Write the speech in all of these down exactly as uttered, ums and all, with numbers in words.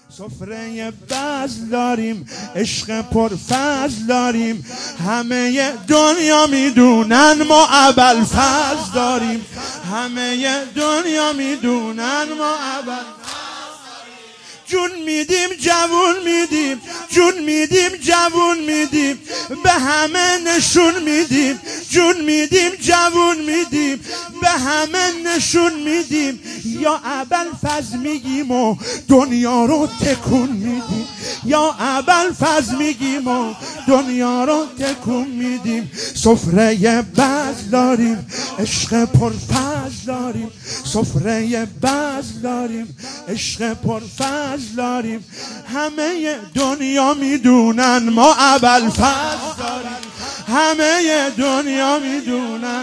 سفره بزل داریم، عشق پرفضل داریم، همه دنیا میدونن ما ابوالفضل داریم، همه دنیا میدونن ما ابوالفضل جون میدیم جوون میدیم، جون میدیم جوون میدیم، به همه نشون میدیم، جون میدیم جوون میدیم، به همه نشون میدیم، یا ابوالفضل میگیم و دنیا رو تکون میدیم، یا ابوالفضل میگیم و دنیا رو تکون میدیم. سفره بزل داریم، عشق پرفضل داریم، سفره بزل داریم، عشق پرفضل داریم، همه دنیا میدونن ما ابوالفضل داریم، همه دنیا میدونن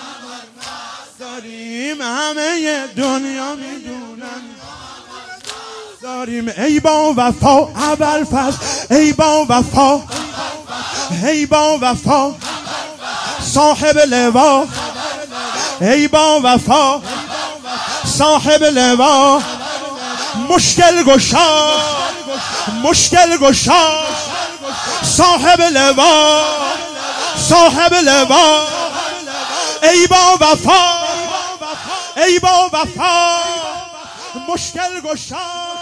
داریم، همه دنیا میدونن داریم. ای با وفا ابوالفضل، ای با وفا، ای با وفا صاحب لوا، ای با وفا صاحب لوا، مشکل گشا، مشکل گشا صاحب لوا، صاحب لوا، ای با وفا، ای با وفا مشکل گشا.